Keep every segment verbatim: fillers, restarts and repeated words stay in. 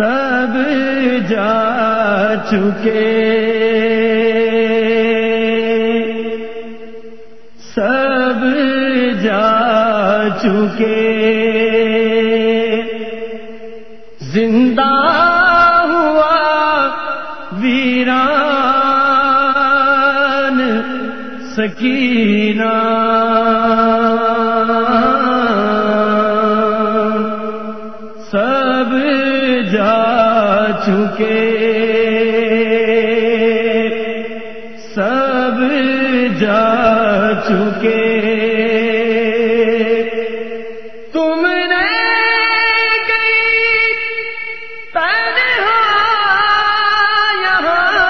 سب جا چکے سب جا چکے زندہ ہوا ویران سکینہ سب جا چکے سب جا چکے تم نے کہیں تنہا یہاں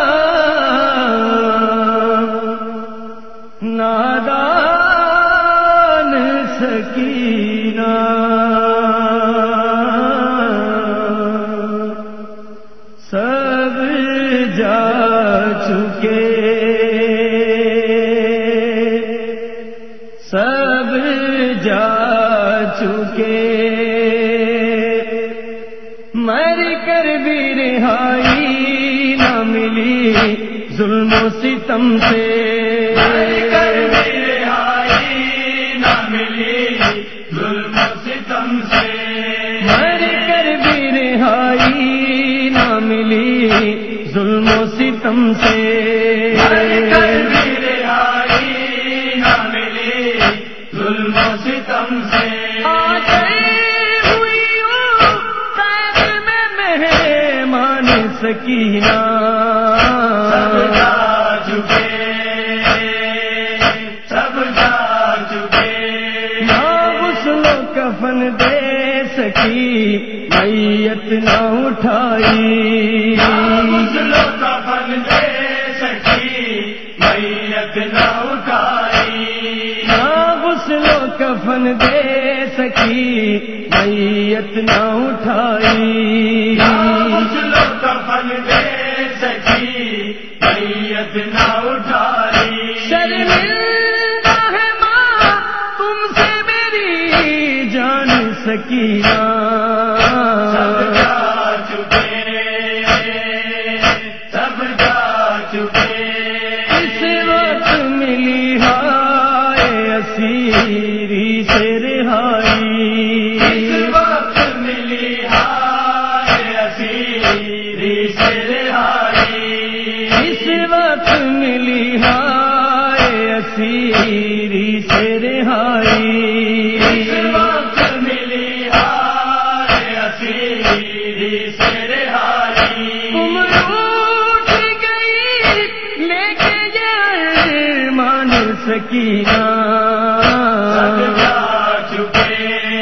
نادان سکینہ سب جا چکے سب جا چکے مر کر بھی رہائی نہ ملی ظلم و ستم سے مر کر بھی رہائی نہ ملی ظلم و ستم سے مر کر بھی رہائی نہ ملی ظلم و ستم سے مر کر بھی رہائی نہ ملی ظلم و ستم سے سکینہ سب جا چکے سب جا چکے نہ غسل و کفن دے سکی میت نہ اٹھائی غسل و کفن دے سکی میت نہ اٹھائی نہ غسل و کفن دے سکی میت نہ اٹھائی غسل و کفن دے سکی میت نہ اٹھائی شرمندہ ہے ماں تم سے میری جان سکینہ سب جا چکے سب جا چکے اس وقت ملی ہائے اسیری سے رہائی اس وقت ملی ہائے اسیری سے رہائی اس وقت ملی ہائے اسیری سے رہائی اس وقت ملی ہائے اسیری سے رہائی تم اٹھ گئی لے کے ارمان سکینہ سب جا چکے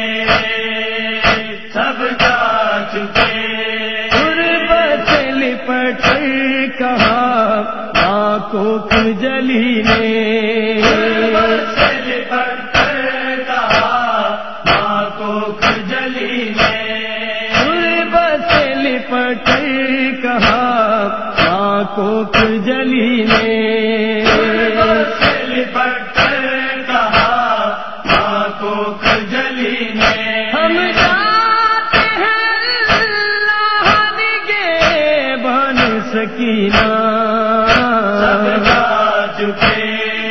سب جا چکے غربت لپٹ کہا آنکھوں کو جلی نے غربت لپٹ کہا آنکھوں کو جلی نے غربت لپٹ کہا آنکھوں کو جلی نے غربت لپٹ کہا آنکھوں کو جلی نے ہم جاتے ہیں اللہ نگہبان سکینہ سب جا چکے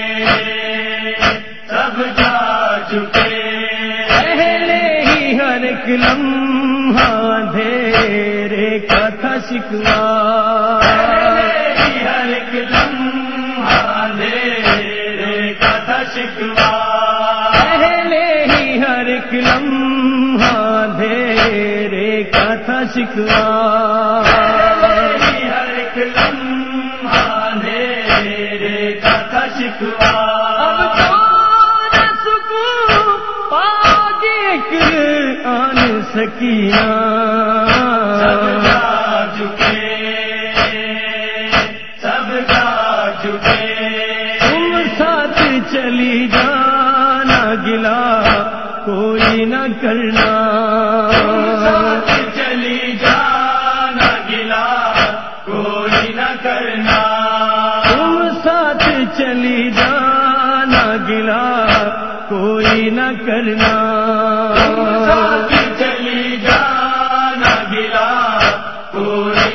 سب جا چکے پہلے ہی ہر ایک لمحہ اندھیرے کا تھا شکوا پہلے ہی ہر ایک لمحہ اندھیرے کا تھا شکوا پہلے ہی ہر ایک لمحہ اندھیرے کا تھا شکوا پہلے ہی ہر ایک لمحہ اندھیرے کا تھا شکوا اب تو نہ سکون پاگے قرآن سکینہ سب جا چکے سب جا چکے تم ساتھ چلی جانا گلا کوئی نہ کرنا ساتھ چلی جانا گلا کوئی نہ کرنا تم ساتھ چلی جانا گلا کوئی نہ کرنا چلی جانا گلا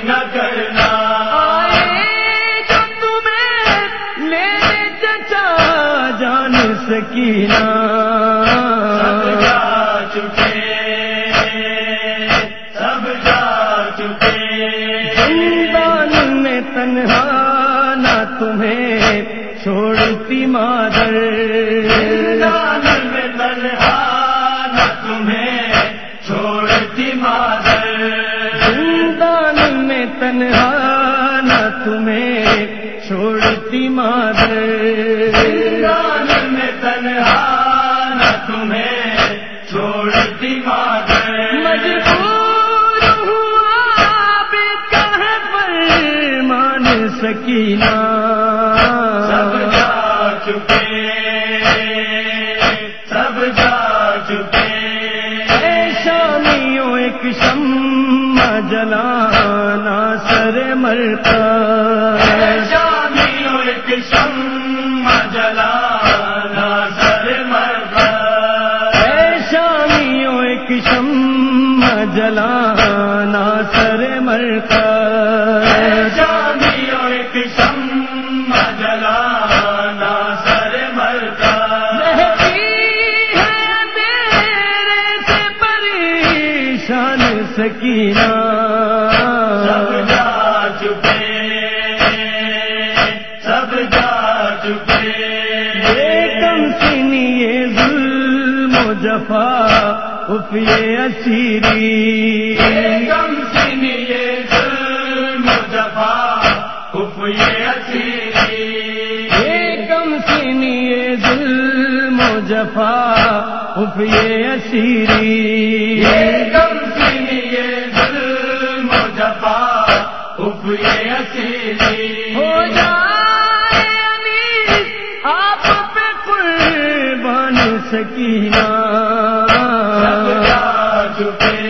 نہ کرنا آئے جو تمہیں لینے چچا جان سکینہ سب جا چکے سب جا چکے زندان میں تنہا نہ تمہیں چھوڑتی مادر زندان میں تنہا نہ تمہیں چھوڑتی مادر زندان میں تنہا نہ تمہیں چھوڑتی مادر زندان میں تنہا نہ تمہیں چھوڑتی مادر مجبور ہوا بھی کہے فرمان سکینہ سب جا چکے سب جا چکے اے شامیوں ایک شمع جلانا سر مرتا اے شامیوں ایک شمع جلانا سر مرتا اے شامیوں ایک شمع جلانا سر مرتا اے شامیوں ایک شمع جلانا سر مرتا رہتی ہے میرے سے پریشان سکینہ سب جا چکے سب جا چکے یہ کم سنی یہ ظلم و جفا اف یہ اسیری کم سنی یہ ظلم و جفا اف یہ اسیری یہ کم سنی یہ ظلم و جفا اف یہ اسیری یہ کم سنی یہ ظلم و جفا اف یہ اسیری ہو جائے انیس آپ پہ قربان سکینہ سب جا چکے